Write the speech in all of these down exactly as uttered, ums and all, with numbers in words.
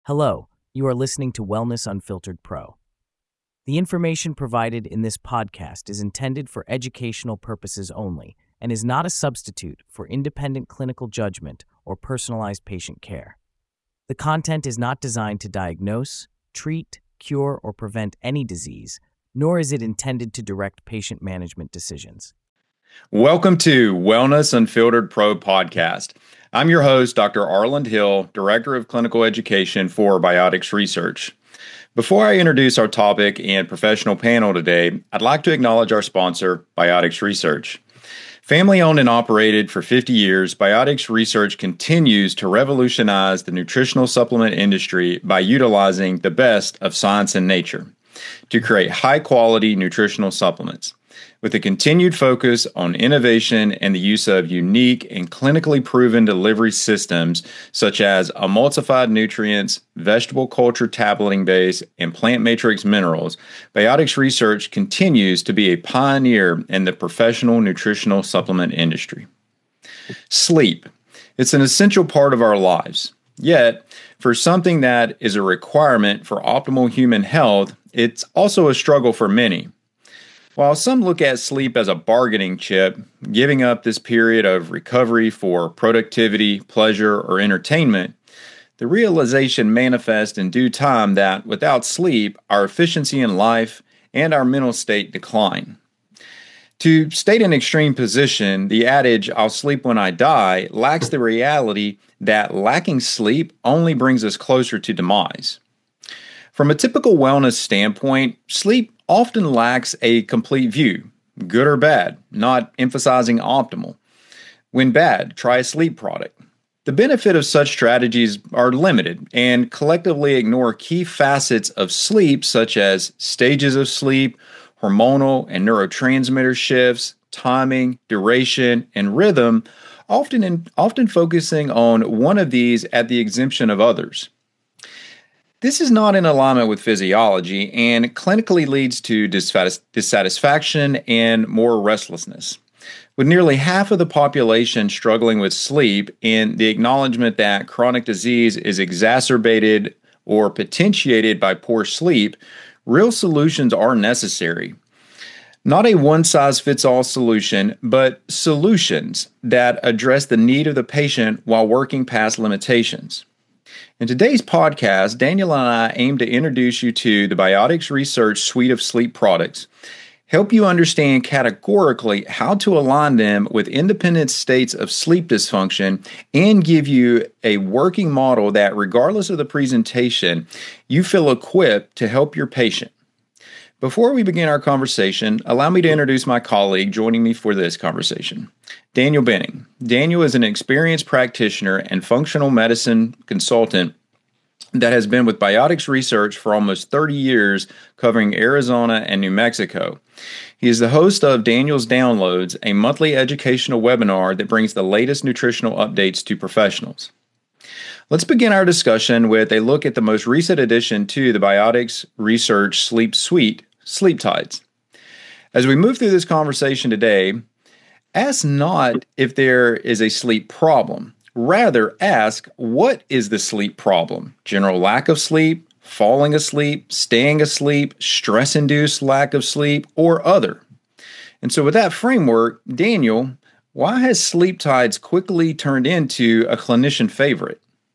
Hello, you are listening to Wellness Unfiltered Pro. The information provided in this podcast is intended for educational purposes only and is not a substitute for independent clinical judgment or personalized patient care. The content is not designed to diagnose, treat, cure, or prevent any disease, nor is it intended to direct patient management decisions. Welcome to Wellness Unfiltered Pro podcast. I'm your host, Doctor Arland Hill, Director of Clinical Education for Biotics Research. Before I introduce our topic and professional panel today, I'd like to acknowledge our sponsor, Biotics Research. Family owned and operated for fifty years, Biotics Research continues to revolutionize the nutritional supplement industry by utilizing the best of science and nature to create high-quality nutritional supplements. With a continued focus on innovation and the use of unique and clinically proven delivery systems such as emulsified nutrients, vegetable culture tableting base, and plant matrix minerals, Biotics Research continues to be a pioneer in the professional nutritional supplement industry. Sleep. It's an essential part of our lives. Yet, for something that is a requirement for optimal human health, it's also a struggle for many. While some look at sleep as a bargaining chip, giving up this period of recovery for productivity, pleasure, or entertainment, the realization manifests in due time that without sleep, our efficiency in life and our mental state decline. To state an extreme position, the adage, "I'll sleep when I die," lacks the reality that lacking sleep only brings us closer to demise. From a typical wellness standpoint, sleep often lacks a complete view, good or bad, not emphasizing optimal. When bad, try a sleep product. The benefit of such strategies are limited and collectively ignore key facets of sleep such as stages of sleep, hormonal and neurotransmitter shifts, timing, duration, and rhythm, often in, often focusing on one of these at the exemption of others. This is not in alignment with physiology and clinically leads to dissatisfaction and more restlessness. With nearly half of the population struggling with sleep and the acknowledgement that chronic disease is exacerbated or potentiated by poor sleep, real solutions are necessary. Not a one-size-fits-all solution, but solutions that address the need of the patient while working past limitations. In today's podcast, Daniel and I aim to introduce you to the Biotics Research suite of sleep products, help you understand categorically how to align them with independent states of sleep dysfunction, and give you a working model that, regardless of the presentation, you feel equipped to help your patient. Before we begin our conversation, allow me to introduce my colleague joining me for this conversation, Daniel Benning. Daniel is an experienced practitioner and functional medicine consultant that has been with Biotics Research for almost thirty years, covering Arizona and New Mexico. He is the host of Daniel's Downloads, a monthly educational webinar that brings the latest nutritional updates to professionals. Let's begin our discussion with a look at the most recent addition to the Biotics Research Sleep Suite, Sleep Tides. As we move through this conversation today, ask not if there is a sleep problem. Rather, ask, what is the sleep problem? General lack of sleep, falling asleep, staying asleep, stress-induced lack of sleep, or other? And so with that framework, Daniel, why has Sleep Tides quickly turned into a clinician favorite?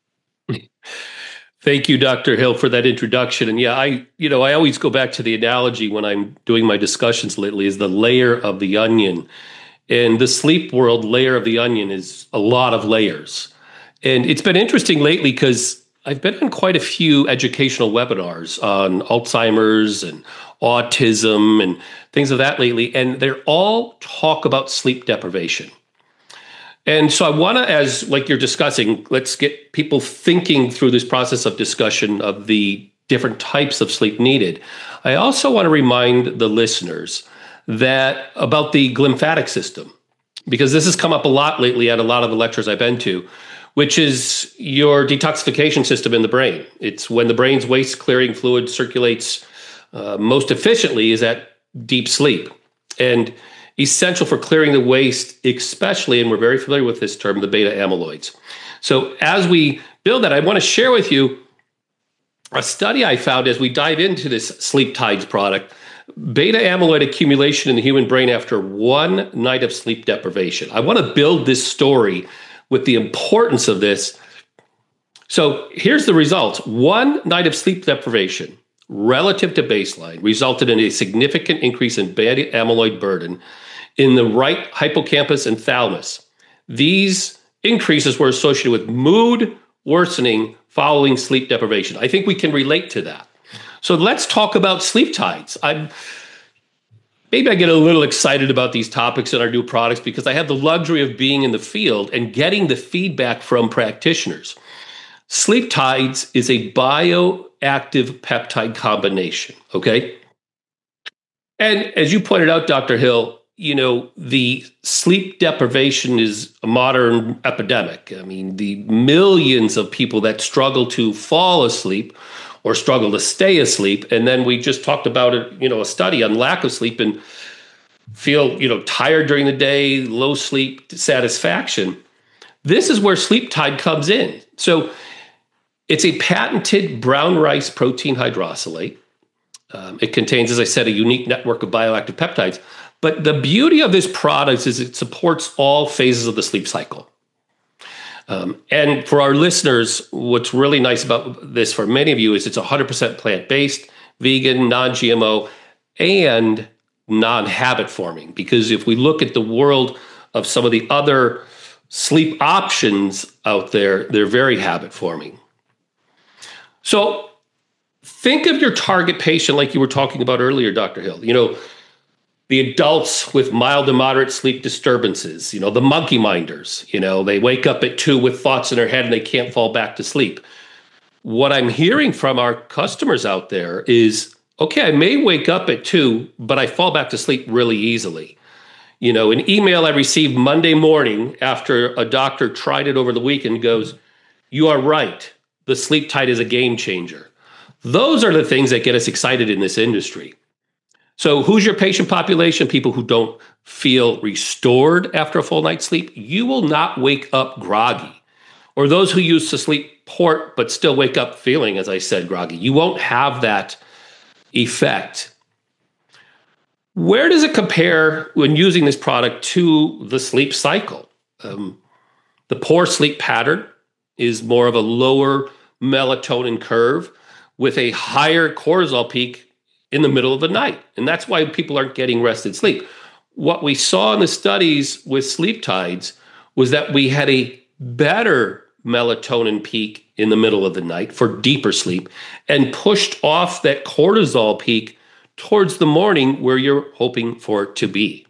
Thank you, Doctor Hill, for that introduction. And yeah, I, you know, I always go back to the analogy when I'm doing my discussions lately is the layer of the onion. In the sleep world, layer of the onion is a lot of layers. And it's been interesting lately because I've been on quite a few educational webinars on Alzheimer's and autism and things of that lately. And they're all talk about sleep deprivation. And so I want to, as like you're discussing, let's get people thinking through this process of discussion of the different types of sleep needed. I also want to remind the listeners that about the glymphatic system, because this has come up a lot lately at a lot of the lectures I've been to, which is your detoxification system in the brain. It's when the brain's waste clearing fluid circulates uh, most efficiently is at deep sleep. And essential for clearing the waste, especially, and we're very familiar with this term, the beta amyloids. So as we build that, I want to share with you a study I found as we dive into this Sleep Tides product, beta amyloid accumulation in the human brain after one night of sleep deprivation. I want to build this story with the importance of this. So here's the results. One night of sleep deprivation relative to baseline resulted in a significant increase in beta amyloid burden in the right hippocampus and thalamus. These increases were associated with mood worsening following sleep deprivation. I think we can relate to that. So let's talk about Sleep Tides. I'm maybe I get a little excited about these topics and our new products because I have the luxury of being in the field and getting the feedback from practitioners. Sleep Tides is a bioactive peptide combination, okay? And as you pointed out, Doctor Hill, you know, the sleep deprivation is a modern epidemic. I mean, the millions of people that struggle to fall asleep or struggle to stay asleep. And then we just talked about it, you know, a study on lack of sleep and feel, you know, tired during the day, low sleep satisfaction. This is where Sleep Tide comes in. So it's a patented brown rice protein hydrolysate. Um, it contains, as I said, a unique network of bioactive peptides. But the beauty of this product is it supports all phases of the sleep cycle. Um, and for our listeners, what's really nice about this for many of you is it's one hundred percent plant-based, vegan, non-G M O, and non-habit forming. Because if we look at the world of some of the other sleep options out there, they're very habit forming. So think of your target patient like you were talking about earlier, Doctor Hill. You know, the adults with mild to moderate sleep disturbances, you know, the monkey minders, you know, they wake up at two with thoughts in their head and they can't fall back to sleep. What I'm hearing from our customers out there is, okay, I may wake up at two, but I fall back to sleep really easily. You know, an email I received Monday morning after a doctor tried it over the weekend goes, you are right. The Sleep Tide is a game changer. Those are the things that get us excited in this industry. So who's your patient population? People who don't feel restored after a full night's sleep. You will not wake up groggy. Or those who used to sleep port but still wake up feeling, as I said, groggy. You won't have that effect. Where does it compare when using this product to the sleep cycle? Um, the poor sleep pattern is more of a lower melatonin curve with a higher cortisol peak in the middle of the night. And that's why people aren't getting rested sleep. What we saw in the studies with Sleep Tides was that we had a better melatonin peak in the middle of the night for deeper sleep and pushed off that cortisol peak towards the morning where you're hoping for it to be.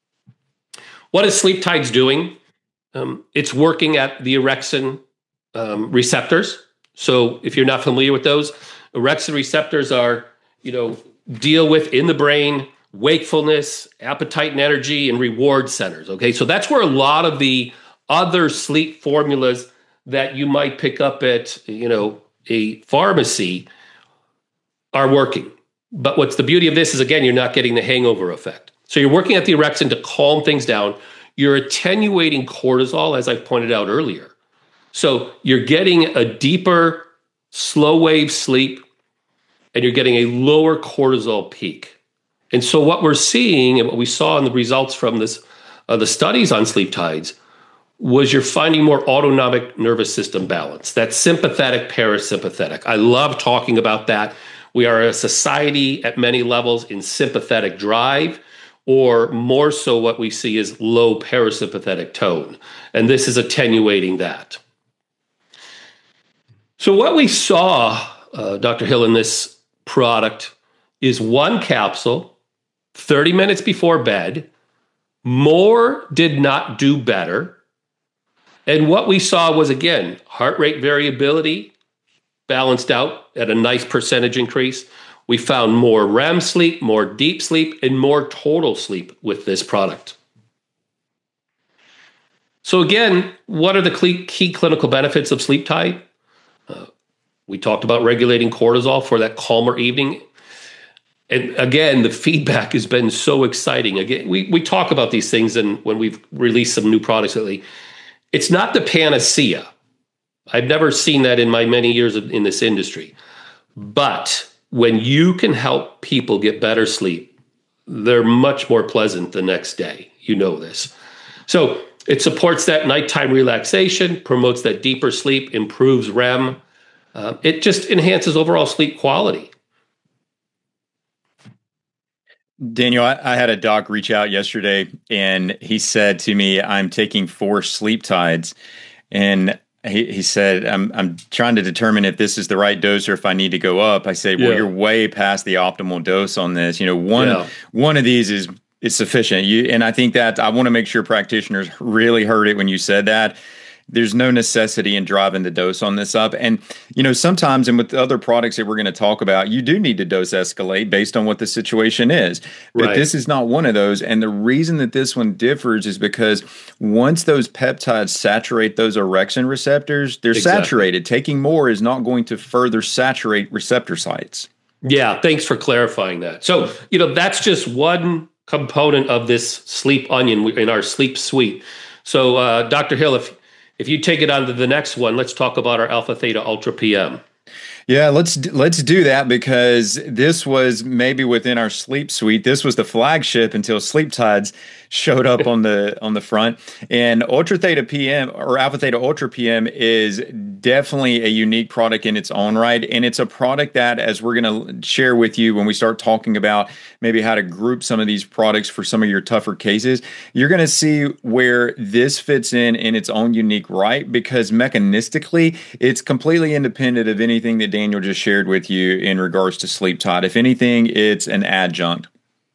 What is Sleep Tides doing? Um, it's working at the orexin um, receptors. So if you're not familiar with those, orexin receptors are, you know, deal with in the brain, wakefulness, appetite and energy, and reward centers. Okay, so that's where a lot of the other sleep formulas that you might pick up at, you know, a pharmacy are working. But what's the beauty of this is, again, you're not getting the hangover effect. So you're working at the orexin to calm things down. You're attenuating cortisol, as I pointed out earlier. So you're getting a deeper, slow wave sleep, and you're getting a lower cortisol peak. And so what we're seeing and what we saw in the results from this, uh, the studies on Sleep Tides was you're finding more autonomic nervous system balance, that sympathetic parasympathetic. I love talking about that. We are a society at many levels in sympathetic drive, or more so what we see is low parasympathetic tone. And this is attenuating that. So what we saw, uh, Doctor Hill, in this product is one capsule, thirty minutes before bed. More did not do better. And what we saw was, again, heart rate variability balanced out at a nice percentage increase. We found more R E M sleep, more deep sleep, and more total sleep with this product. So again, what are the key clinical benefits of Sleep Tide? Uh, we talked about regulating cortisol for that calmer evening. And again, the feedback has been so exciting. Again, we, we talk about these things and when we've released some new products lately. It's not the panacea. I've never seen that in my many years in this industry. But when you can help people get better sleep, they're much more pleasant the next day. You know this. So it supports that nighttime relaxation, promotes that deeper sleep, improves R E M. Uh, it just enhances overall sleep quality. Daniel, I, I had a doc reach out yesterday, and he said to me, I'm taking four sleep tides. And he, he said, I'm, I'm trying to determine if this is the right dose or if I need to go up. I say, well, Yeah. you're way past the optimal dose on this. You know, one, Yeah. one of these is is sufficient. You, and I think that I want to make sure practitioners really heard it when you said that. There's no necessity in driving the dose on this up. And, you know, sometimes, and with the other products that we're going to talk about, you do need to dose escalate based on what the situation is. But Right. this is not one of those. And the reason that this one differs is because once those peptides saturate those orexin receptors, they're Exactly. saturated. Taking more is not going to further saturate receptor sites. Yeah, thanks for clarifying that. So, you know, that's just one component of this sleep onion in our sleep suite. So, uh, Doctor Hill, if if you take it on to the next one, let's talk about our Alpha Theta Ultra P M. Yeah, let's let's do that, because this was maybe within our sleep suite. This was the flagship until Sleep Tides showed up on the on the front. And Ultra Theta P M, or Alpha Theta Ultra P M, is definitely a unique product in its own right, and it's a product that, as we're going to share with you when we start talking about maybe how to group some of these products for some of your tougher cases, you're going to see where this fits in in its own unique right, because mechanistically it's completely independent of anything that Daniel just shared with you in regards to sleep tide. If anything, it's an adjunct.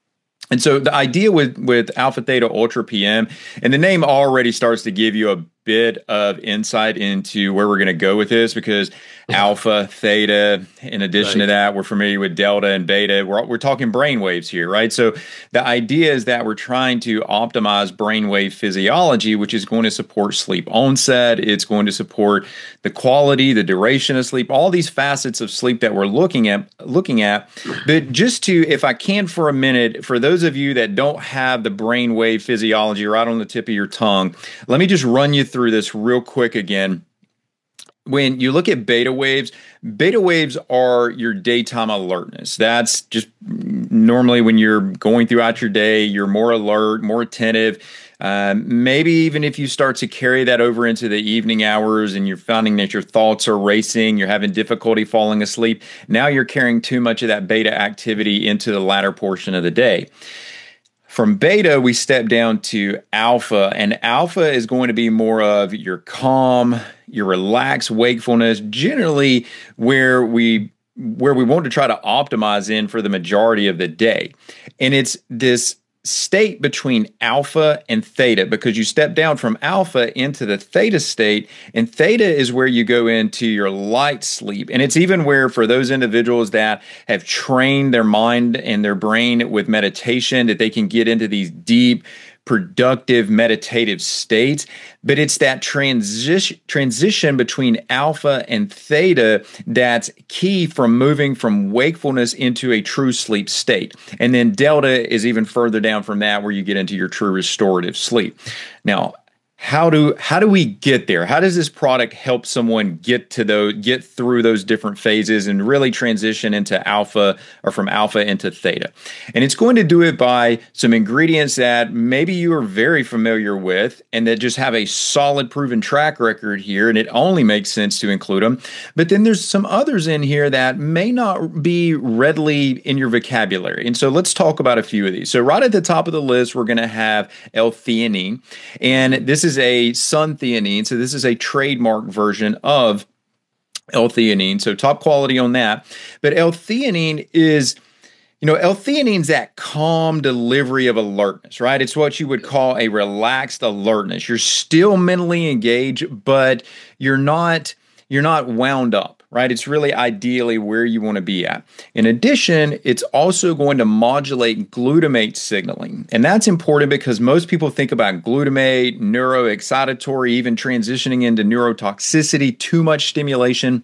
And so the idea with, with Alpha Theta Ultra P M, and the name already starts to give you a bit of insight into where we're going to go with this, because alpha, theta, in addition Right. to that, we're familiar with delta and beta. We're, we're talking brain waves here, right? So the idea is that we're trying to optimize brainwave physiology, which is going to support sleep onset. It's going to support the quality, the duration of sleep, all these facets of sleep that we're looking at, looking at. But just to, if I can for a minute, for those of you that don't have the brainwave physiology right on the tip of your tongue, let me just run you through this real quick again. When you look at beta waves, beta waves are your daytime alertness. That's just normally when you're going throughout your day, you're more alert, more attentive. Um, maybe even if you start to carry that over into the evening hours and you're finding that your thoughts are racing, you're having difficulty falling asleep, now you're carrying too much of that beta activity into the latter portion of the day. From beta, we step down to alpha, and alpha is going to be more of your calm, your relaxed wakefulness, generally where we where we want to try to optimize in for the majority of the day. And it's this state between alpha and theta, because you step down from alpha into the theta state, and theta is where you go into your light sleep. And it's even where, for those individuals that have trained their mind and their brain with meditation, that they can get into these deep, productive meditative states. But it's that transition transition between alpha and theta that's key from moving from wakefulness into a true sleep state. And then delta is even further down from that, where you get into your true restorative sleep. Now, How do how do we get there? How does this product help someone get to those get through those different phases and really transition into alpha, or from alpha into theta? And it's going to do it by some ingredients that maybe you are very familiar with and that just have a solid proven track record here, and it only makes sense to include them. But then there's some others in here that may not be readily in your vocabulary. And so let's talk about a few of these. So right at the top of the list, we're going to have L-theanine, and this is is a suntheanine, so this is a trademark version of L-theanine, so top quality on that. But L-theanine is, you know, L-theanine is that calm delivery of alertness, right? It's what you would call a relaxed alertness. You're still mentally engaged, but you're not you're not wound up, right? It's really ideally where you want to be at. In addition, it's also going to modulate glutamate signaling. And that's important because most people think about glutamate, neuroexcitatory, even transitioning into neurotoxicity, too much stimulation.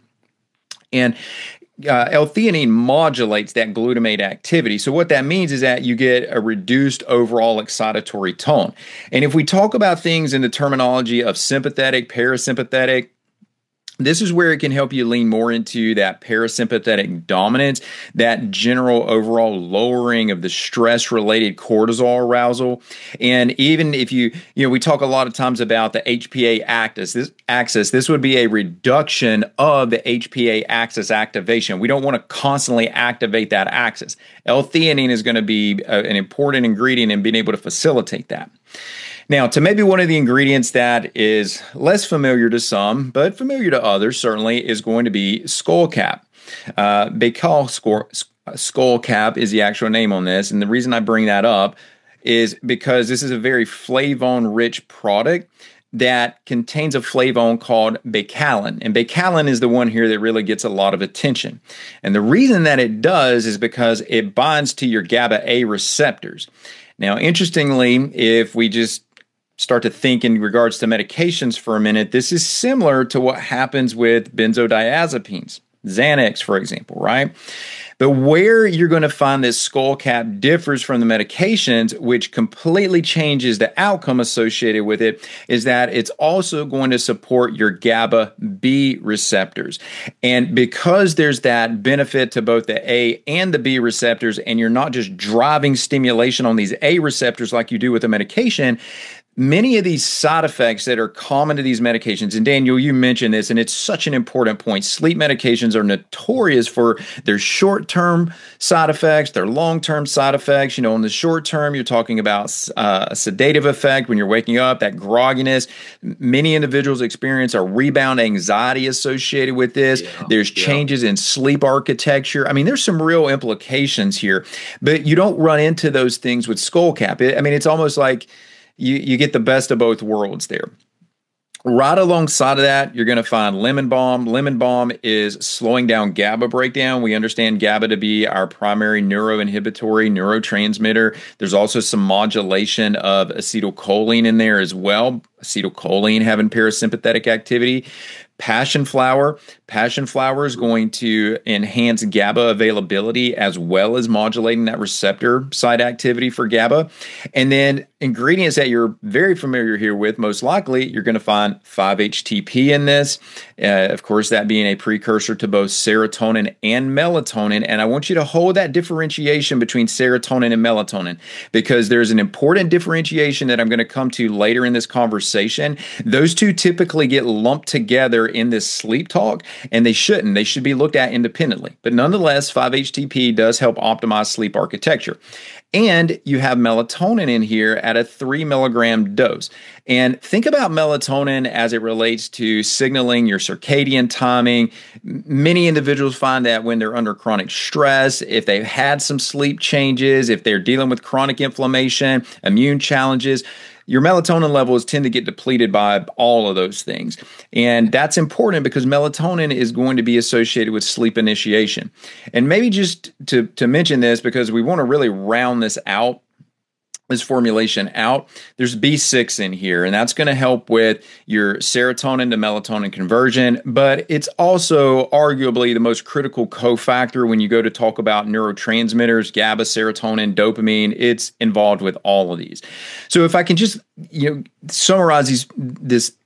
And Uh, L-theanine modulates that glutamate activity. So what that means is that you get a reduced overall excitatory tone. And if we talk about things in the terminology of sympathetic, parasympathetic, This is where it can help you lean more into that parasympathetic dominance, that general overall lowering of the stress-related cortisol arousal. And even if you, you know, we talk a lot of times about the H P A axis. This axis, this would be a reduction of the H P A axis activation. We don't want to constantly activate that axis. L-theanine is going to be a, an important ingredient in being able to facilitate that. Now, to maybe one of the ingredients that is less familiar to some, but familiar to others certainly, is going to be skullcap. Uh, Baikal skullcap is the actual name on this, and the reason I bring that up is because this is a very flavone-rich product that contains a flavone called baicalin. And baicalin is the one here that really gets a lot of attention. And the reason that it does is because it binds to your GABA A receptors. Now, interestingly, if we just start to think in regards to medications for a minute, this is similar to what happens with benzodiazepines, Xanax, for example, right? But where you're going to find this skullcap differs from the medications, which completely changes the outcome associated with it, is that it's also going to support your GABA B receptors. And because there's that benefit to both the A and the B receptors, and you're not just driving stimulation on these A receptors like you do with a medication, many of these side effects that are common to these medications, and Daniel, you mentioned this, and it's such an important point. Sleep medications are notorious for their short-term side effects, their long-term side effects. You know, in the short term, you're talking about uh, a sedative effect when you're waking up, that grogginess. Many individuals experience a rebound anxiety associated with this. Yeah, there's changes yeah. in sleep architecture. I mean, there's some real implications here, but you don't run into those things with skullcap. It, I mean, it's almost like You, you get the best of both worlds there. Right alongside of that, you're going to find lemon balm. Lemon balm is slowing down GABA breakdown. We understand GABA to be our primary neuroinhibitory neurotransmitter. There's also some modulation of acetylcholine in there as well. Acetylcholine having parasympathetic activity. Passion flower. Passion flower is going to enhance GABA availability as well as modulating that receptor site activity for GABA. And then ingredients that you're very familiar here with, most likely, you're going to find five H T P in this. Uh, of course, that being a precursor to both serotonin and melatonin. And I want you to hold that differentiation between serotonin and melatonin, because there's an important differentiation that I'm going to come to later in this conversation. Those two typically get lumped together in this sleep talk, and they shouldn't. They should be looked at independently. But nonetheless, five H T P does help optimize sleep architecture. And you have melatonin in here at a three milligram dose. And think about melatonin as it relates to signaling your circadian timing. Many individuals find that when they're under chronic stress, if they've had some sleep changes, if they're dealing with chronic inflammation, immune challenges, your melatonin levels tend to get depleted by all of those things. And that's important because melatonin is going to be associated with sleep initiation. And maybe just to, to mention this, because we want to really round this out, this formulation out, there's B six in here, and that's going to help with your serotonin to melatonin conversion, but it's also arguably the most critical cofactor when you go to talk about neurotransmitters, GABA, serotonin, dopamine. It's involved with all of these. So if I can just, you know, summarize these, this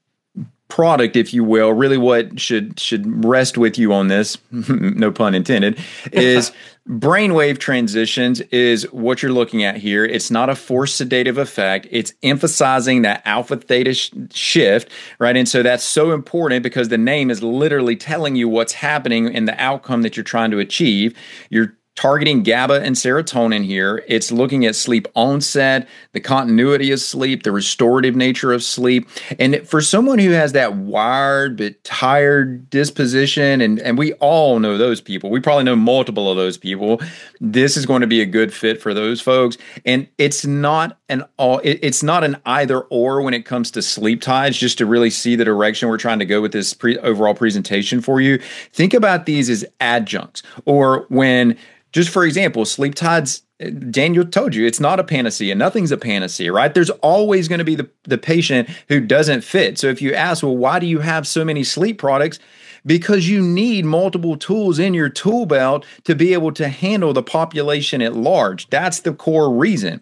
product, if you will, really what should should rest with you on this, no pun intended, is brainwave transitions is what you're looking at here. It's not a forced sedative effect. It's emphasizing that alpha theta sh- shift, right? And so that's so important because the name is literally telling you what's happening in the outcome that you're trying to achieve. You're targeting GABA and serotonin here. It's looking at sleep onset, the continuity of sleep, the restorative nature of sleep. And for someone who has that wired but tired disposition, and, and we all know those people, we probably know multiple of those people, this is going to be a good fit for those folks. And it's not an all, it, it's not an either or when it comes to sleep tides, just to really see the direction we're trying to go with this pre, overall presentation for you. Think about these as adjuncts, or when, just for example, sleep tides, Daniel told you, it's not a panacea. Nothing's a panacea, right? There's always going to be the, the patient who doesn't fit. So if you ask, well, why do you have so many sleep products? Because you need multiple tools in your tool belt to be able to handle the population at large. That's the core reason.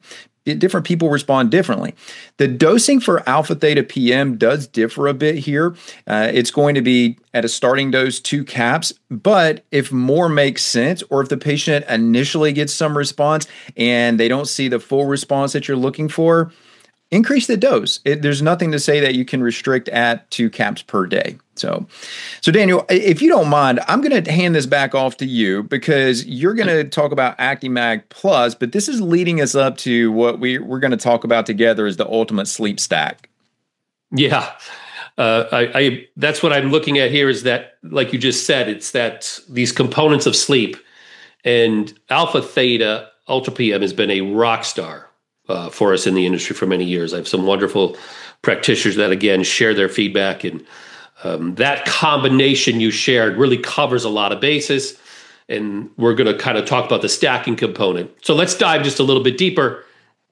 it, different people respond differently. The dosing for alpha theta P M does differ a bit here. Uh, it's going to be at a starting dose, two caps, but if more makes sense, or if the patient initially gets some response and they don't see the full response that you're looking for, increase the dose. It, there's nothing to say that you can restrict at two caps per day. So, so Daniel, if you don't mind, I'm going to hand this back off to you because you're going to talk about Actimag Plus, but this is leading us up to what we, we're going to talk about together is the ultimate sleep stack. Yeah. Uh, I, I, that's what I'm looking at here is that, like you just said, it's that these components of sleep, and alpha theta ultra P M has been a rock star uh, for us in the industry for many years. I have some wonderful practitioners that, again, share their feedback, and um, that combination you shared really covers a lot of bases. And we're going to kind of talk about the stacking component. So let's dive just a little bit deeper.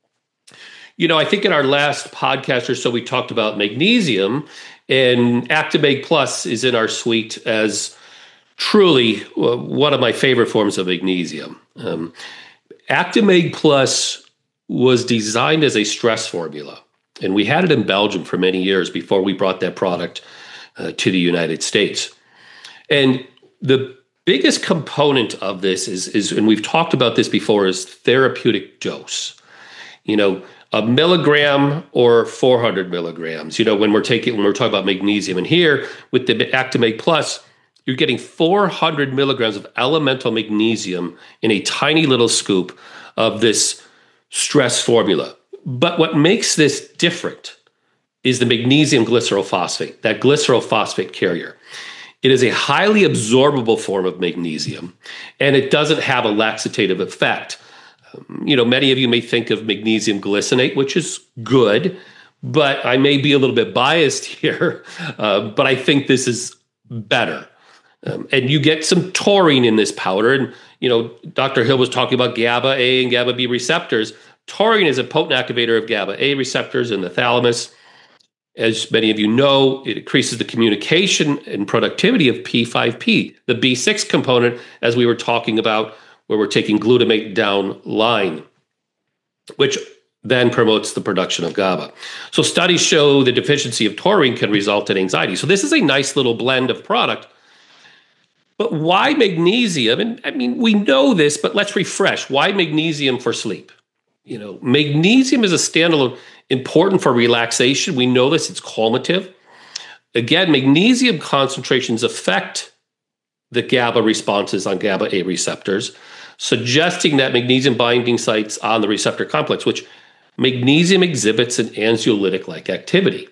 You know, I think in our last podcast or so, we talked about magnesium, and Actimag Plus is in our suite as truly uh, one of my favorite forms of magnesium. Um, Actimag Plus was designed as a stress formula, and we had it in Belgium for many years before we brought that product uh, to the United States. And the biggest component of this is, is, and we've talked about this before, is therapeutic dose. You know, a milligram or four hundred milligrams, you know, when we're taking, when we're talking about magnesium. And here with the Actimag Plus, you're getting four hundred milligrams of elemental magnesium in a tiny little scoop of this stress formula. But what makes this different is the magnesium glycerol phosphate, that glycerol phosphate carrier. It is a highly absorbable form of magnesium, and it doesn't have a laxative effect. Um, you know, many of you may think of magnesium glycinate, which is good, but I may be a little bit biased here, uh, but I think this is better. Um, and you get some taurine in this powder. And, you know, Doctor Hill was talking about GABA A and GABA B receptors. Taurine is a potent activator of GABA A receptors in the thalamus. As many of you know, it increases the communication and productivity of P five P, the B six component, as we were talking about, where we're taking glutamate down line, which then promotes the production of GABA. So studies show the deficiency of taurine can result in anxiety. So this is a nice little blend of product. But why magnesium? And I mean, we know this, but let's refresh. Why magnesium for sleep? You know, magnesium is a standalone, important for relaxation. We know this, it's calmative. Again, magnesium concentrations affect the GABA responses on GABA A receptors, suggesting that magnesium binding sites on the receptor complex, which magnesium exhibits an anxiolytic-like activity.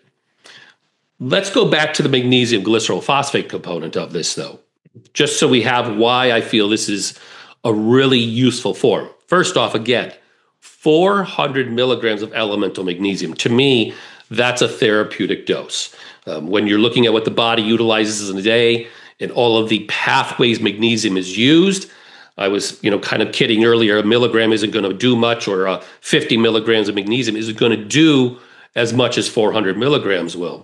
Let's go back to the magnesium glycerol phosphate component of this, though, just so we have why I feel this is a really useful form. First off, again, four hundred milligrams of elemental magnesium. To me, that's a therapeutic dose. Um, when you're looking at what the body utilizes in a day and all of the pathways magnesium is used, I was, you know, kind of kidding earlier, a milligram isn't going to do much, or uh, fifty milligrams of magnesium isn't going to do as much as four hundred milligrams will.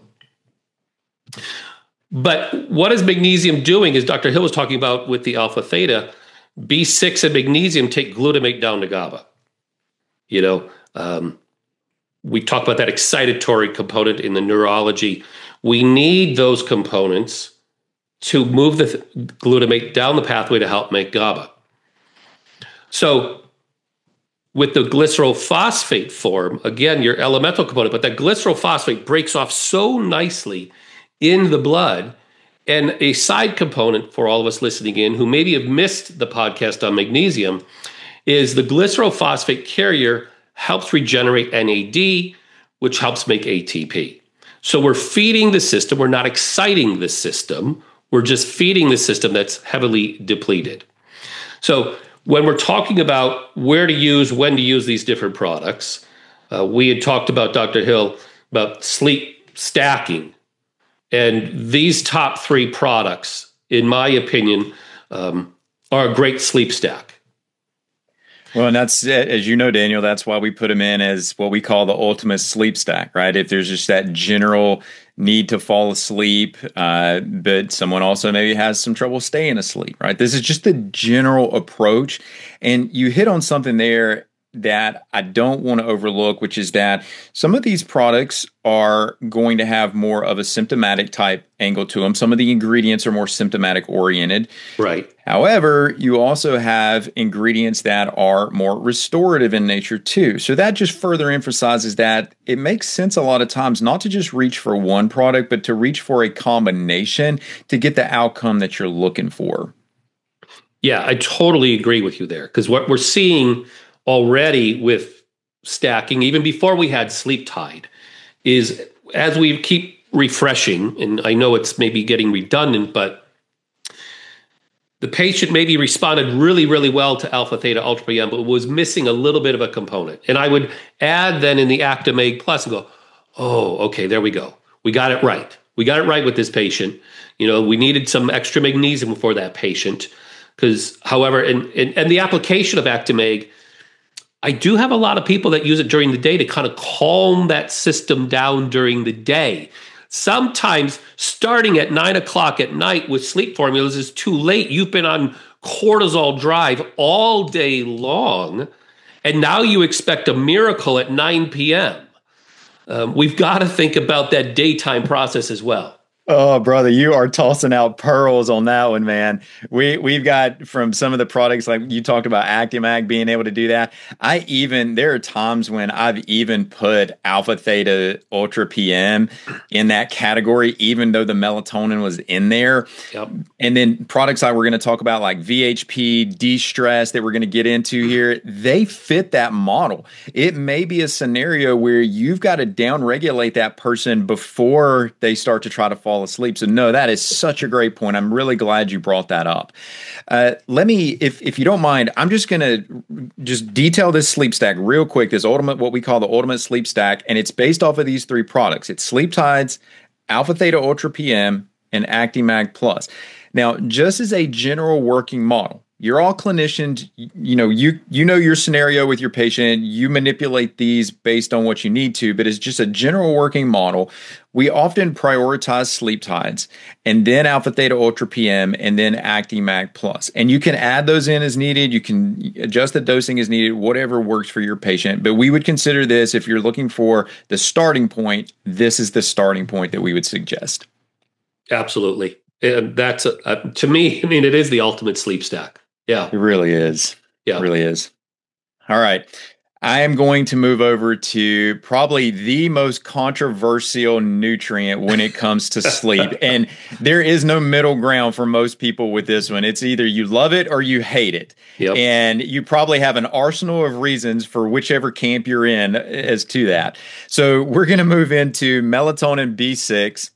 But what is magnesium doing, as Doctor Hill was talking about with the alpha theta, B six and magnesium take glutamate down to GABA. You know, um, we talk about that excitatory component in the neurology. We need those components to move the th- glutamate down the pathway to help make GABA. So with the glycerol phosphate form, again, your elemental component, but that glycerol phosphate breaks off so nicely in the blood. And a side component for all of us listening in who maybe have missed the podcast on magnesium is the glycerol phosphate carrier helps regenerate N A D, which helps make A T P. So we're feeding the system. We're not exciting the system. We're just feeding the system that's heavily depleted. So when we're talking about where to use, when to use these different products, uh, we had talked about, Doctor Hill, about sleep stacking. And these top three products, in my opinion, um, are a great sleep stack. Well, and that's, as you know, Daniel, that's why we put them in as what we call the ultimate sleep stack, right? If there's just that general need to fall asleep, uh, but someone also maybe has some trouble staying asleep, right? This is just the general approach. And you hit on something there that I don't want to overlook, which is that some of these products are going to have more of a symptomatic type angle to them. Some of the ingredients are more symptomatic oriented. Right. However, you also have ingredients that are more restorative in nature too. So that just further emphasizes that it makes sense a lot of times not to just reach for one product, but to reach for a combination to get the outcome that you're looking for. Yeah, I totally agree with you there, because what we're seeing already with stacking, even before we had Sleep Tide, is as we keep refreshing, and I know it's maybe getting redundant, but the patient maybe responded really, really well to alpha, theta, ultra P M, but was missing a little bit of a component. And I would add then in the Actimeg Plus and go, oh, okay, there we go. We got it right. We got it right with this patient. You know, we needed some extra magnesium for that patient. Because, however, and, and, and the application of Actimeg, I do have a lot of people that use it during the day to kind of calm that system down during the day. Sometimes starting at nine o'clock at night with sleep formulas is too late. You've been on cortisol drive all day long, and now you expect a miracle at nine p.m. Um, we've got to think about that daytime process as well. Oh, brother, you are tossing out pearls on that one, man. We, we've got from some of the products, like you talked about Actimeg being able to do that. I even, there are times when I've even put alpha, theta, ultra P M in that category, even though the melatonin was in there. Yep. And then products like we're going to talk about, like V H P, de-stress that we're going to get into here, they fit that model. It may be a scenario where you've got to downregulate that person before they start to try to fall asleep. So no, that is such a great point. I'm really glad you brought that up. Uh, let me, if if you don't mind, I'm just going to just detail this sleep stack real quick, this ultimate, what we call the ultimate sleep stack. And it's based off of these three products. It's Sleep Tides, Alpha Theta Ultra P M, and Actimeg Plus. Now, just as a general working model, you're all clinicians, you know, you you know your scenario with your patient, you manipulate these based on what you need to, but it's just a general working model. We often prioritize Sleep Tides and then Alpha Theta Ultra P M and then Actimeg Plus. And you can add those in as needed. You can adjust the dosing as needed, whatever works for your patient. But we would consider this, if you're looking for the starting point, this is the starting point that we would suggest. Absolutely. And that's, a, uh, to me, I mean, it is the ultimate sleep stack. Yeah. It really is. Yeah. It really is. All right. I am going to move over to probably the most controversial nutrient when it comes to sleep. And there is no middle ground for most people with this one. It's either you love it or you hate it. Yep. And you probably have an arsenal of reasons for whichever camp you're in as to that. So we're going to move into melatonin B six,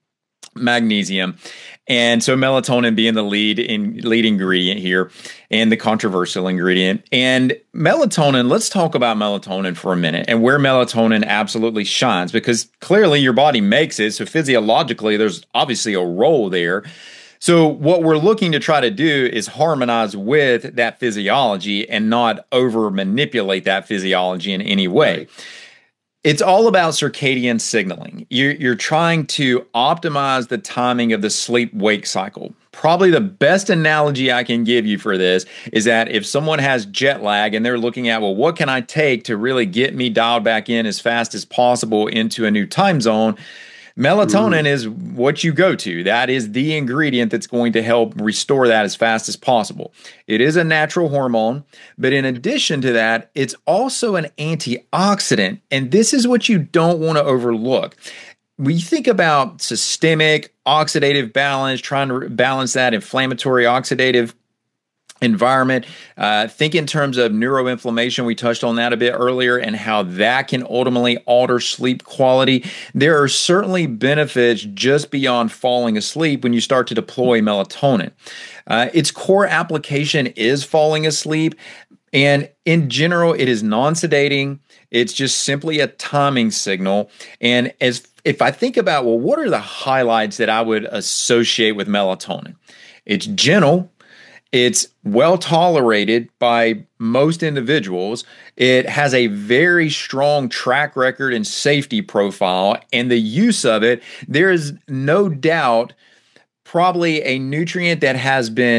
magnesium. And so melatonin being the lead in lead ingredient here and the controversial ingredient. And melatonin, let's talk about melatonin for a minute and where melatonin absolutely shines, because clearly your body makes it. So physiologically, there's obviously a role there. So what we're looking to try to do is harmonize with that physiology and not over manipulate that physiology in any way. Right. It's all about circadian signaling. You're, you're trying to optimize the timing of the sleep-wake cycle. Probably the best analogy I can give you for this is that if someone has jet lag and they're looking at, well, what can I take to really get me dialed back in as fast as possible into a new time zone? Melatonin mm. is what you go to. That is the ingredient that's going to help restore that as fast as possible. It is a natural hormone, but in addition to that, it's also an antioxidant. And this is what you don't want to overlook. When you think about systemic oxidative balance, trying to balance that inflammatory oxidative environment, uh, think in terms of neuroinflammation. We touched on that a bit earlier and how that can ultimately alter sleep quality. There are certainly benefits just beyond falling asleep when you start to deploy melatonin. Uh, its core application is falling asleep. And in general, it is non-sedating. It's just simply a timing signal. And as if I think about, well, what are the highlights that I would associate with melatonin? It's gentle. It's well tolerated by most individuals. It has a very strong track record and safety profile, and the use of it, there is no doubt probably a nutrient that has been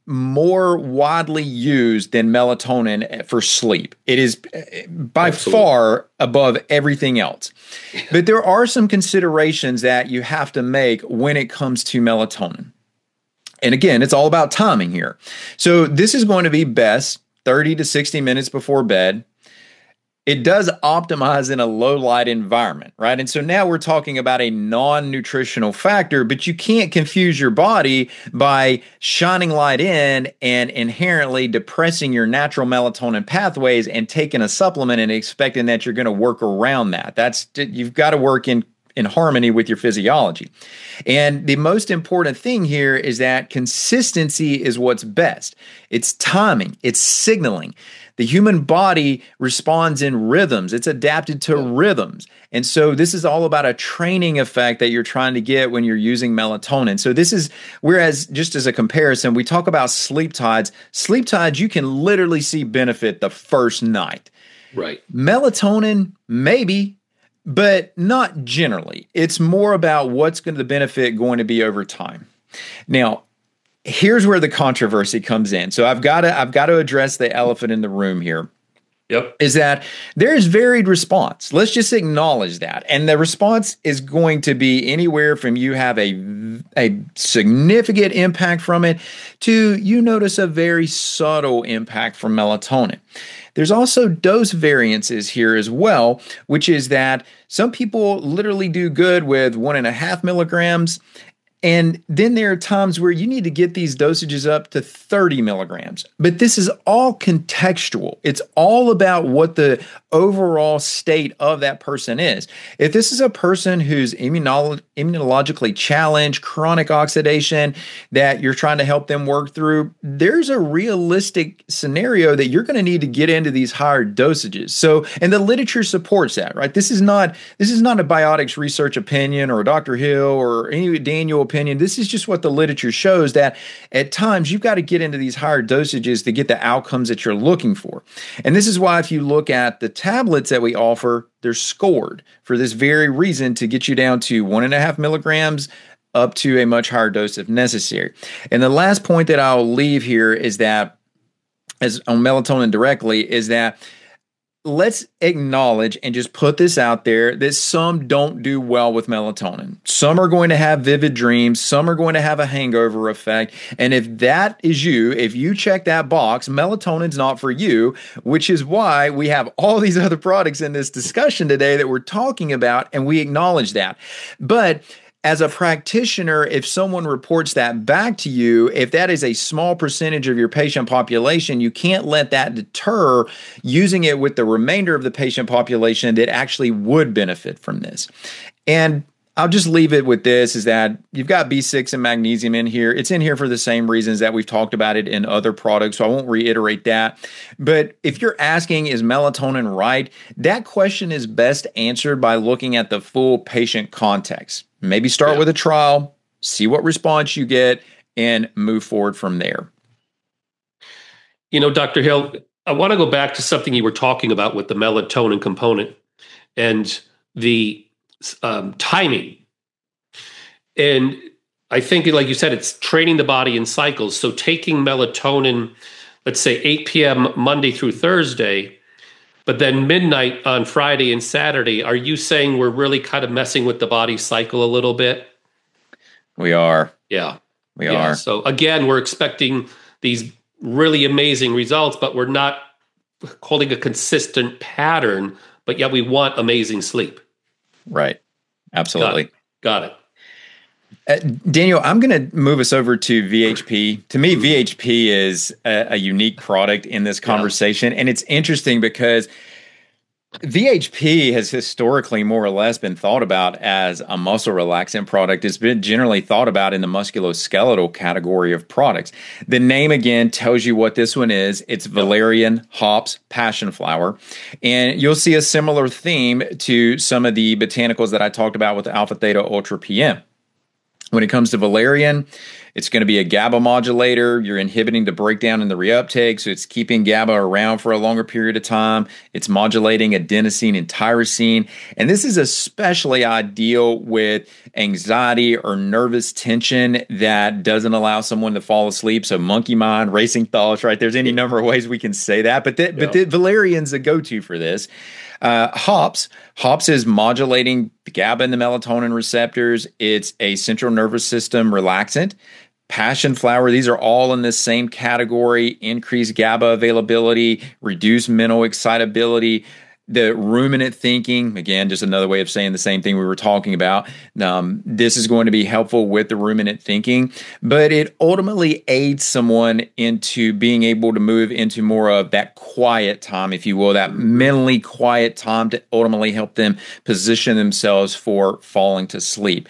more widely used than melatonin for sleep. It is by Absolutely. far above everything else. But there are some considerations that you have to make when it comes to melatonin. And again, it's all about timing here. So this is going to be best thirty to sixty minutes before bed. It does optimize in a low light environment, right? And so now we're talking about a non-nutritional factor, but you can't confuse your body by shining light in and inherently depressing your natural melatonin pathways and taking a supplement and expecting that you're going to work around that. That's, you've got to work in in harmony with your physiology. And the most important thing here is that consistency is what's best. It's timing, it's signaling. The human body responds in rhythms. It's adapted to rhythms. And so this is all about a training effect that you're trying to get when you're using melatonin. So this is, whereas just as a comparison, we talk about sleep tides. Sleep tides, you can literally see benefit the first night. Right. Melatonin, maybe, but not generally. It's more about what's going to the benefit going to be over time. Now, here's where the controversy comes in. So I've got to I've got to address the elephant in the room here. Yep. Is that there's varied response. Let's just acknowledge that. And the response is going to be anywhere from you have a, a significant impact from it to you notice a very subtle impact from melatonin. There's also dose variances here as well, which is that some people literally do good with one and a half milligrams. And then there are times where you need to get these dosages up to thirty milligrams. But this is all contextual. It's all about what the overall state of that person is. If this is a person who's immunolo- immunologically challenged, chronic oxidation that you're trying to help them work through, there's a realistic scenario that you're going to need to get into these higher dosages. So, and the literature supports that, right? This is not this is not a Biotics research opinion or a Doctor Hill or any Daniel opinion. This is just what the literature shows, that at times you've got to get into these higher dosages to get the outcomes that you're looking for. And this is why if you look at the tablets that we offer, they're scored for this very reason, to get you down to one and a half milligrams up to a much higher dose if necessary. And the last point that I'll leave here is that, as on melatonin directly, is that let's acknowledge and just put this out there that some don't do well with melatonin. Some are going to have vivid dreams. Some are going to have a hangover effect. And if that is you, if you check that box, melatonin's not for you, which is why we have all these other products in this discussion today that we're talking about, and we acknowledge that. But as a practitioner, if someone reports that back to you, if that is a small percentage of your patient population, you can't let that deter using it with the remainder of the patient population that actually would benefit from this. And I'll just leave it with this, is that you've got B six and magnesium in here. It's in here for the same reasons that we've talked about it in other products, so I won't reiterate that. But if you're asking, is melatonin right? That question is best answered by looking at the full patient context. Maybe start yeah. with a trial, see what response you get, and move forward from there. You know, Doctor Hill, I want to go back to something you were talking about with the melatonin component and the um, timing. And I think, like you said, it's training the body in cycles. So taking melatonin, let's say eight p.m. Monday through Thursday, but then midnight on Friday and Saturday, are you saying we're really kind of messing with the body's cycle a little bit? We are. Yeah. We yeah. are. So again, we're expecting these really amazing results, but we're not holding a consistent pattern, but yet we want amazing sleep. Right. Absolutely. Got it. Got it. Uh, Daniel, I'm going to move us over to V H P. To me, V H P is a, a unique product in this conversation. Yeah. And it's interesting because V H P has historically more or less been thought about as a muscle relaxant product. It's been generally thought about in the musculoskeletal category of products. The name, again, tells you what this one is. It's valerian, hops, passion flower. And you'll see a similar theme to some of the botanicals that I talked about with the alpha, theta, ultra P M. When it comes to valerian, It's going to be a GABA modulator. You're inhibiting the breakdown in the reuptake, so it's keeping GABA around for a longer period of time. It's modulating adenosine and tyrosine. And this is especially ideal with anxiety or nervous tension that doesn't allow someone to fall asleep. So monkey mind, racing thoughts, right? There's any number of ways we can say that. But, the, yeah. but the valerian's a go-to for this. Uh, hops. Hops is modulating the GABA and the melatonin receptors. It's a central nervous system relaxant. Passion flower, these are all in the same category. Increased GABA availability, reduced mental excitability. The ruminant thinking, again, just another way of saying the same thing we were talking about. Um, this is going to be helpful with the ruminant thinking, but it ultimately aids someone into being able to move into more of that quiet time, if you will, that mentally quiet time to ultimately help them position themselves for falling to sleep.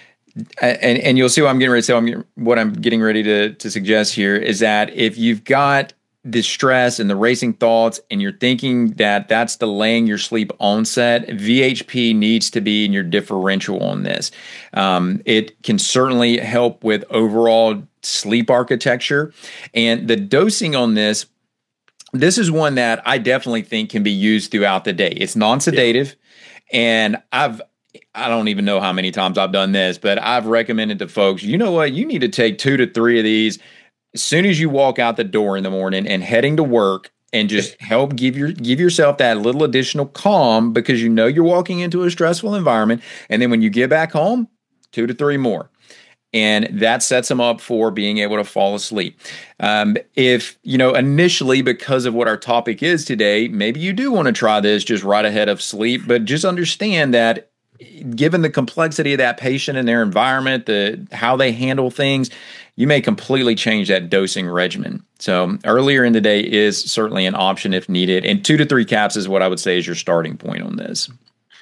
And, and you'll see what I'm getting ready to say. I'm, what I'm getting ready to, to suggest here is that if you've got the stress and the racing thoughts and you're thinking that that's delaying your sleep onset, V H P needs to be in your differential on this. Um, it can certainly help with overall sleep architecture. And the dosing on this, this is one that I definitely think can be used throughout the day. It's non-sedative, yeah. and I've I don't even know how many times I've done this, but I've recommended to folks, you know what, you need to take two to three of these as soon as you walk out the door in the morning and heading to work, and just help give your give yourself that little additional calm, because you know you're walking into a stressful environment. And then when you get back home, two to three more. And that sets them up for being able to fall asleep. Um, if, you know, initially, because of what our topic is today, maybe you do want to try this just right ahead of sleep, but just understand that given the complexity of that patient and their environment, the how they handle things, you may completely change that dosing regimen. So earlier in the day is certainly an option if needed. And two to three caps is what I would say is your starting point on this.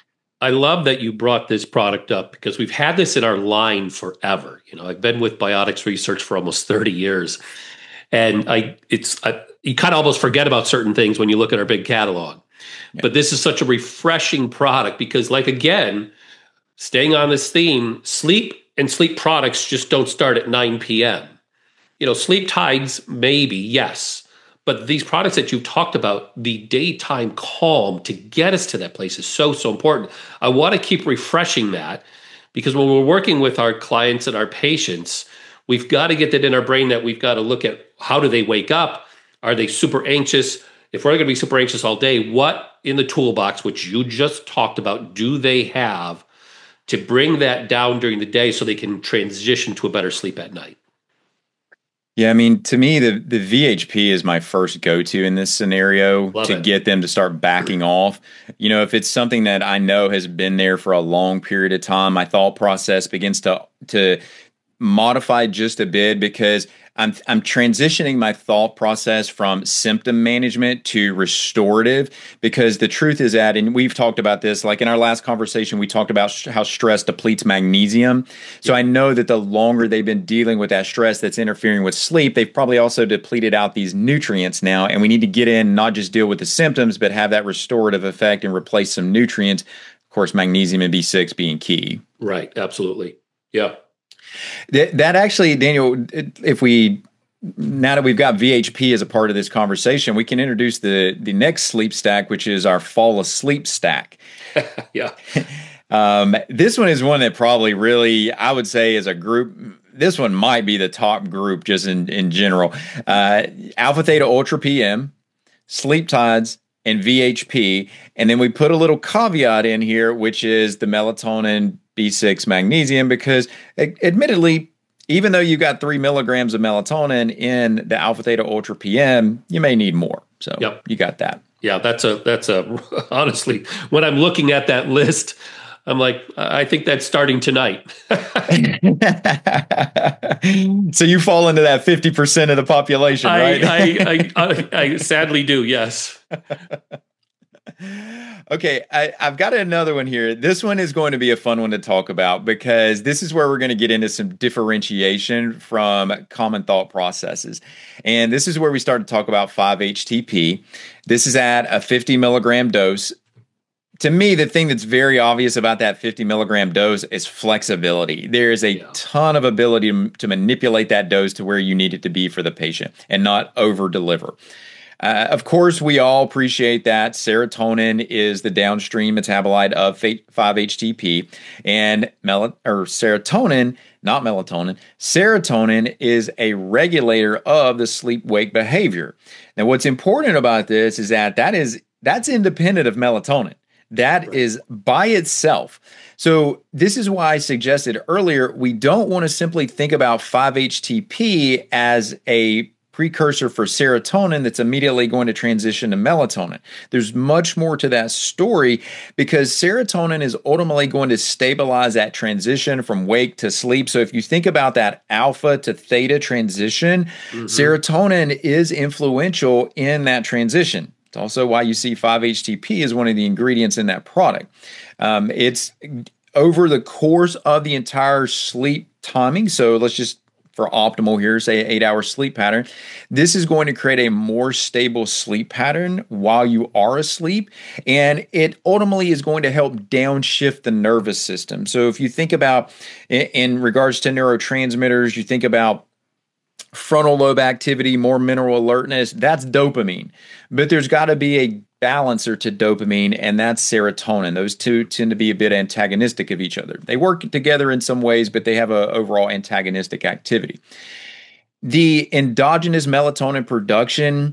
I love that you brought this product up, because we've had this in our line forever. You know, I've been with Biotics Research for almost thirty years. And I, it's I, you kind of almost forget about certain things when you look at our big catalog. Yeah. But this is such a refreshing product because, like, again, staying on this theme, sleep and sleep products just don't start at nine p.m. You know, sleep tides, maybe, yes. But these products that you've talked about, the daytime calm to get us to that place is so, so important. I want to keep refreshing that, because when we're working with our clients and our patients, we've got to get that in our brain that we've got to look at how do they wake up? Are they super anxious? If we're going to be super anxious all day, what in the toolbox, which you just talked about, do they have to bring that down during the day so they can transition to a better sleep at night? Yeah, I mean, to me, the, the V H P is my first go-to in this scenario. Love to it. Get them to start backing off. You know, if it's something that I know has been there for a long period of time, my thought process begins to to modify just a bit, because I'm I'm transitioning my thought process from symptom management to restorative, because the truth is that, and we've talked about this, like in our last conversation, we talked about sh- how stress depletes magnesium. So I know that the longer they've been dealing with that stress that's interfering with sleep, they've probably also depleted out these nutrients now, and we need to get in, not just deal with the symptoms, but have that restorative effect and replace some nutrients. Of course, magnesium and B six being key. Right, absolutely. Yeah. That, that actually, Daniel, if we, now that we've got V H P as a part of this conversation, we can introduce the, the next sleep stack, which is our fall asleep stack. Yeah. Um, this one is one that probably really, I would say as a group, this one might be the top group just in, in general. Uh, Alpha Theta Ultra P M, Sleep Tides, and V H P. And then we put a little caveat in here, which is the melatonin, B six, magnesium, because admittedly, even though you got three milligrams of melatonin in the Alpha Theta Ultra P M, you may need more. So yep. You got that. Yeah, that's a, that's a, honestly, when I'm looking at that list, I'm like, I think that's starting tonight. So you fall into that fifty percent of the population, right? I, I, I, I, I sadly do, yes. Okay, I, I've got another one here. This one is going to be a fun one to talk about, because this is where we're going to get into some differentiation from common thought processes. And this is where we start to talk about five H T P. This is at a fifty milligram dose. to me, the thing that's very obvious about that fifty milligram dose is flexibility. There is a yeah. ton of ability to, to manipulate that dose to where you need it to be for the patient and not over deliver. Uh, of course, we all appreciate that serotonin is the downstream metabolite of five H T P, and mel- or serotonin, not melatonin, serotonin is a regulator of the sleep-wake behavior. Now, what's important about this is that that is that's independent of melatonin. That right. is by itself. So this is why I suggested earlier, we don't want to simply think about five H T P as a precursor for serotonin that's immediately going to transition to melatonin. There's much more to that story because serotonin is ultimately going to stabilize that transition from wake to sleep. So if you think about that alpha to theta transition, mm-hmm. serotonin is influential in that transition. It's also why you see five H T P is one of the ingredients in that product. Um, it's over the course of the entire sleep timing. So let's just for optimal here, say an eight hour sleep pattern, this is going to create a more stable sleep pattern while you are asleep. And it ultimately is going to help downshift the nervous system. So if you think about in, in regards to neurotransmitters, you think about frontal lobe activity, more mental alertness, that's dopamine. But there's got to be a balancer to dopamine, and that's serotonin. Those two tend to be a bit antagonistic of each other. They work together in some ways, but they have an overall antagonistic activity. The endogenous melatonin production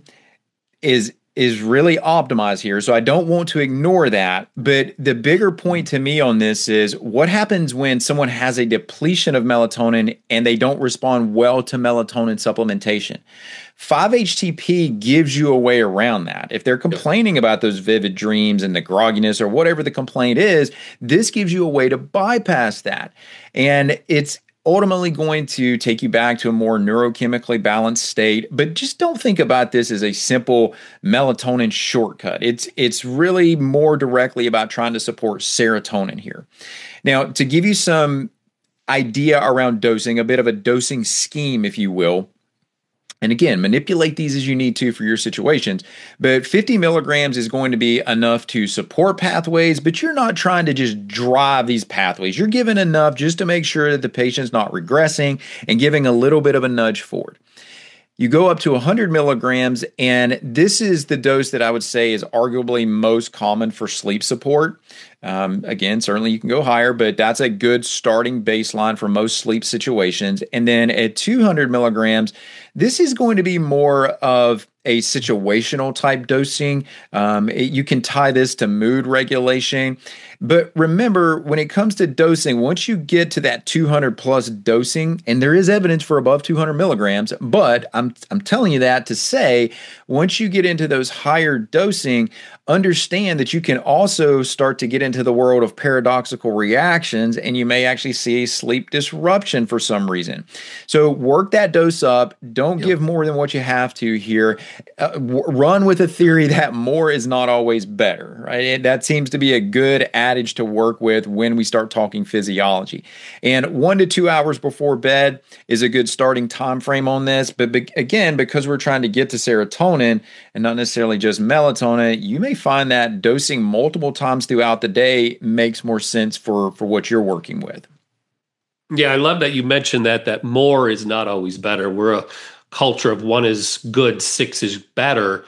is is really optimized here, so I don't want to ignore that. But the bigger point to me on this is what happens when someone has a depletion of melatonin and they don't respond well to melatonin supplementation. five H T P gives you a way around that. If they're complaining about those vivid dreams and the grogginess or whatever the complaint is, this gives you a way to bypass that. And it's ultimately going to take you back to a more neurochemically balanced state. But just don't think about this as a simple melatonin shortcut. It's it's really more directly about trying to support serotonin here. Now, to give you some idea around dosing, a bit of a dosing scheme, if you will, and again, manipulate these as you need to for your situations. But fifty milligrams is going to be enough to support pathways, but you're not trying to just drive these pathways. You're giving enough just to make sure that the patient's not regressing and giving a little bit of a nudge forward. You go up to one hundred milligrams, and this is the dose that I would say is arguably most common for sleep support. Um, again, certainly you can go higher, but that's a good starting baseline for most sleep situations. And then at two hundred milligrams, this is going to be more of a situational type dosing. Um, it, you can tie this to mood regulation. But remember, when it comes to dosing, once you get to that two hundred plus dosing, and there is evidence for above two hundred milligrams, but I'm, I'm telling you that to say, once you get into those higher dosing, understand that you can also start to get into the world of paradoxical reactions, and you may actually see a sleep disruption for some reason. So work that dose up. Don't yep. give more than what you have to here. Uh, w- run with a theory that more is not always better, right? And that seems to be a good adage to work with when we start talking physiology. And one to two hours before bed is a good starting time frame on this. But be- again, because we're trying to get to serotonin and not necessarily just melatonin, you may find that dosing multiple times throughout the day makes more sense for, for what you're working with. Yeah, I love that you mentioned that, that more is not always better. We're a culture of one is good, six is better.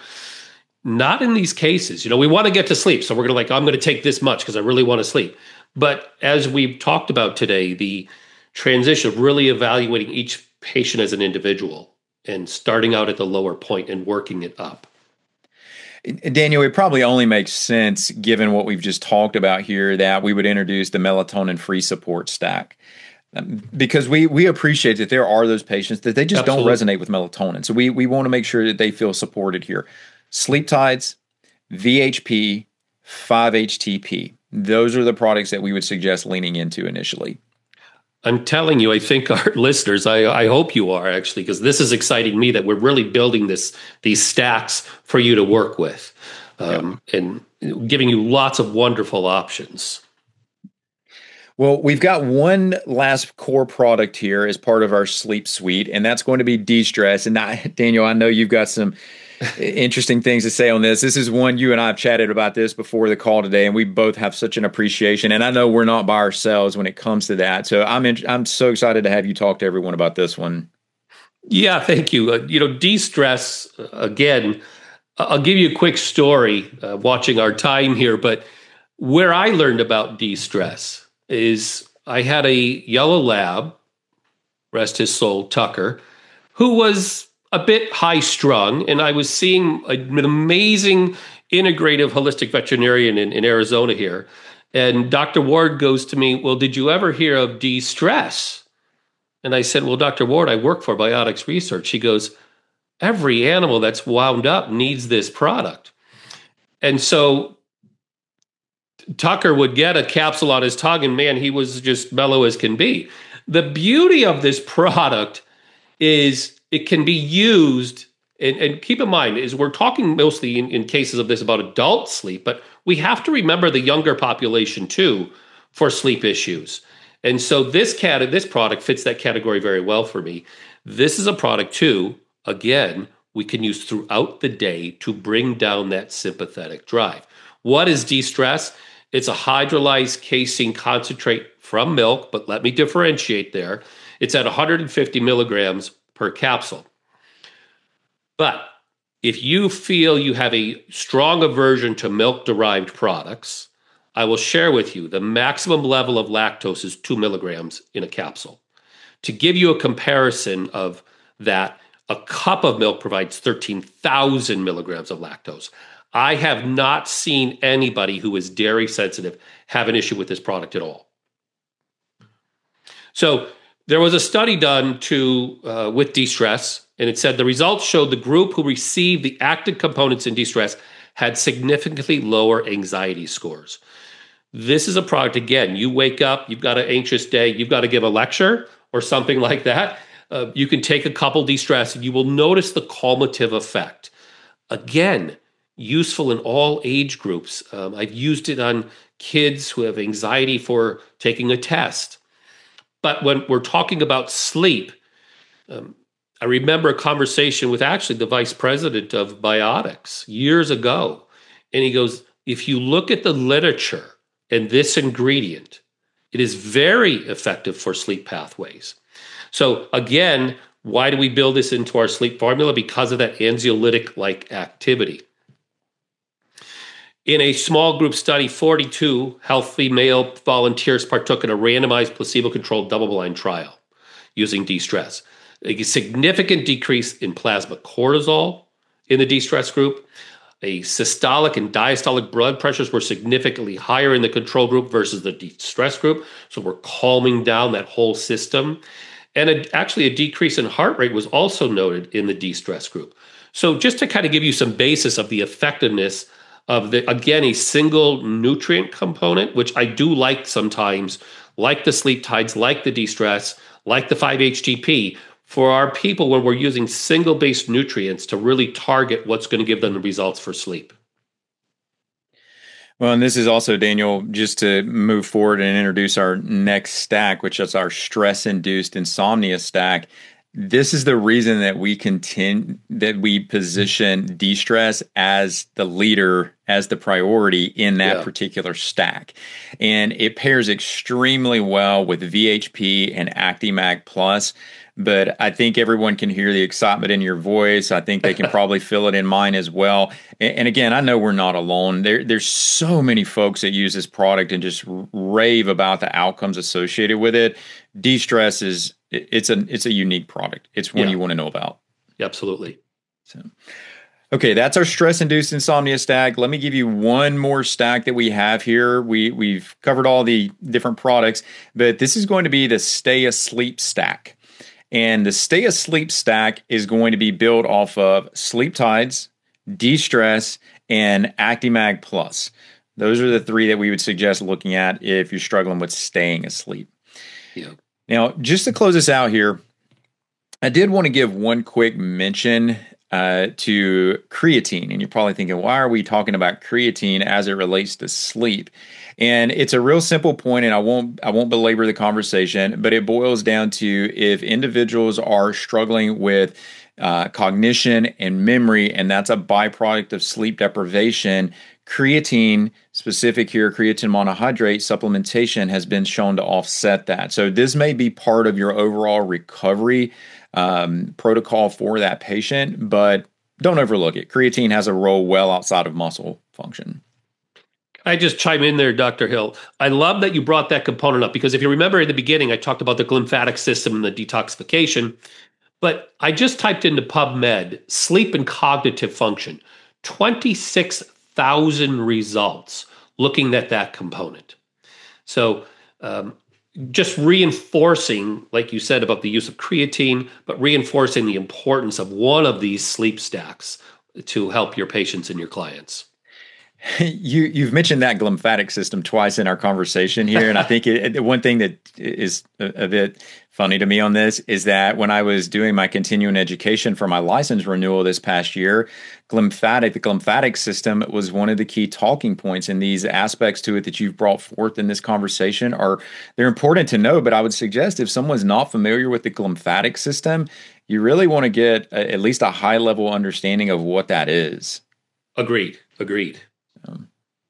Not in these cases. You know, we want to get to sleep. So we're going to like, I'm going to take this much because I really want to sleep. But as we've talked about today, the transition of really evaluating each patient as an individual and starting out at the lower point and working it up. Daniel, it probably only makes sense, given what we've just talked about here, that we would introduce the melatonin-free support stack. Um, because we we appreciate that there are those patients that they just Absolutely. Don't resonate with melatonin. So we, we want to make sure that they feel supported here. Sleep Tides, V H P, five H T P. Those are the products that we would suggest leaning into initially. I'm telling you, I think our listeners, I, I hope you are actually, because this is exciting me that we're really building this these stacks for you to work with, um, yep. and giving you lots of wonderful options. Well, we've got one last core product here as part of our sleep suite, and that's going to be de-stress. And I, Daniel, I know you've got some interesting things to say on this. This is one you and I have chatted about this before the call today, and we both have such an appreciation. And I know we're not by ourselves when it comes to that. So I'm in, I'm so excited to have you talk to everyone about this one. Yeah, thank you. Uh, you know, de-stress, uh, again, I'll give you a quick story uh, watching our time here, but where I learned about de-stress is I had a yellow lab, rest his soul, Tucker, who was a bit high strung, and I was seeing an amazing integrative holistic veterinarian in, in Arizona here. And Doctor Ward goes to me, well, did you ever hear of de-stress? And I said, well, Doctor Ward, I work for Biotics Research. He goes, every animal that's wound up needs this product. And so Tucker would get a capsule on his tongue, and man, he was just mellow as can be. The beauty of this product is it can be used, and, and keep in mind, is we're talking mostly in, in cases of this about adult sleep, but we have to remember the younger population too for sleep issues. And so this cat, this product fits that category very well for me. This is a product too, again, we can use throughout the day to bring down that sympathetic drive. What is de-stress? It's a hydrolyzed casein concentrate from milk, but let me differentiate there. It's at one hundred fifty milligrams per capsule. But if you feel you have a strong aversion to milk-derived products, I will share with you the maximum level of lactose is two milligrams in a capsule. To give you a comparison of that, a cup of milk provides thirteen thousand milligrams of lactose. I have not seen anybody who is dairy sensitive have an issue with this product at all. So there was a study done to uh, with de-stress, and it said the results showed the group who received the active components in de-stress had significantly lower anxiety scores. This is a product, again, you wake up, you've got an anxious day, you've got to give a lecture or something like that. Uh, you can take a couple de-stress and you will notice the calmative effect. Again, useful in all age groups. Um, I've used it on kids who have anxiety for taking a test. But when we're talking about sleep, um, I remember a conversation with actually the vice president of Biotics years ago. And he goes, if you look at the literature and this ingredient, it is very effective for sleep pathways. So again, why do we build this into our sleep formula? Because of that anxiolytic-like activity. In a small group study, forty-two healthy male volunteers partook in a randomized placebo-controlled double-blind trial using de-stress. A significant decrease in plasma cortisol in the de-stress group. A systolic and diastolic blood pressures were significantly higher in the control group versus the de-stress group. So we're calming down that whole system. And a, actually a decrease in heart rate was also noted in the de-stress group. So just to kind of give you some basis of the effectiveness of the, again, a single nutrient component, which I do like sometimes, like the sleep tides, like the de-stress, like the five H T P, for our people when we're using single-based nutrients to really target what's going to give them the results for sleep. Well, and this is also, Daniel, just to move forward and introduce our next stack, which is our stress-induced insomnia stack. This is the reason that we contend that we position de-stress as the leader, as the priority in that yeah. particular stack. And it pairs extremely well with V H P and ActiMag Plus. But I think everyone can hear the excitement in your voice. I think they can probably feel it in mine as well. And, and again, I know we're not alone. There, there's so many folks that use this product and just rave about the outcomes associated with it. De-stress is it's a it's a unique product. It's one yeah. you want to know about. Absolutely. So, okay, that's our stress-induced insomnia stack. Let me give you one more stack that we have here. We we've covered all the different products, but this is going to be the Stay Asleep stack. And the Stay Asleep stack is going to be built off of Sleep Tides, De-Stress, and ActiMag Plus. Those are the three that we would suggest looking at if you're struggling with staying asleep. Yeah. Now, just to close this out here, I did want to give one quick mention uh, to creatine. And you're probably thinking, why are we talking about creatine as it relates to sleep? And it's a real simple point, and I won't I won't belabor the conversation, but it boils down to if individuals are struggling with uh, cognition, and memory, and that's a byproduct of sleep deprivation. Creatine, specific here, creatine monohydrate supplementation has been shown to offset that. So this may be part of your overall recovery um, protocol for that patient, but don't overlook it. Creatine has a role well outside of muscle function. I just chime in there, Doctor Hill. I love that you brought that component up, because if you remember in the beginning, I talked about the glymphatic system and the detoxification, but I just typed into PubMed, sleep and cognitive function, twenty-six thousand results looking at that component. So um, just reinforcing, like you said, about the use of creatine, but reinforcing the importance of one of these sleep stacks to help your patients and your clients. You, you've mentioned that glymphatic system twice in our conversation here. And I think it, one thing that is a, a bit funny to me on this is that when I was doing my continuing education for my license renewal this past year, glymphatic, the glymphatic system was one of the key talking points, and these aspects to it that you've brought forth in this conversation are, they're important to know, but I would suggest if someone's not familiar with the glymphatic system, you really want to get a, at least a high level understanding of what that is. Agreed. Agreed. Um,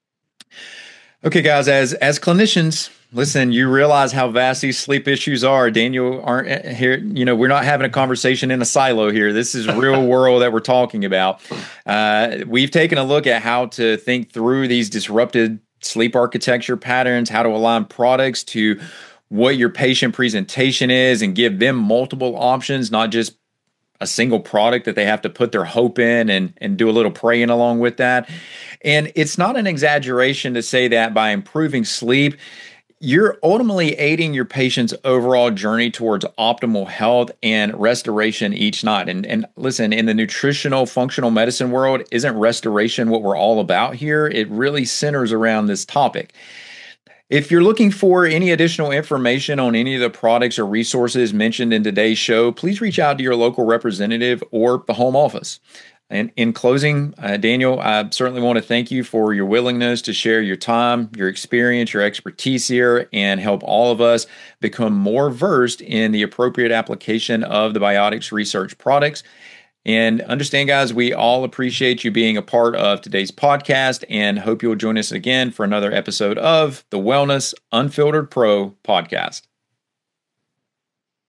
okay, guys, as as clinicians, listen, you realize how vast these sleep issues are. Daniel aren't here. You know, we're not having a conversation in a silo here. This is real world that we're talking about. Uh, we've taken a look at how to think through these disrupted sleep architecture patterns, how to align products to what your patient presentation is and give them multiple options, not just a single product that they have to put their hope in and, and do a little praying along with that. And it's not an exaggeration to say that by improving sleep, you're ultimately aiding your patient's overall journey towards optimal health and restoration each night. And, and listen, in the nutritional functional medicine world, isn't restoration what we're all about here? It really centers around this topic. If you're looking for any additional information on any of the products or resources mentioned in today's show, please reach out to your local representative or the home office. And in closing, uh, Daniel, I certainly want to thank you for your willingness to share your time, your experience, your expertise here, and help all of us become more versed in the appropriate application of the Biotics Research products. And understand, guys, we all appreciate you being a part of today's podcast and hope you'll join us again for another episode of the Wellness Unfiltered Pro podcast.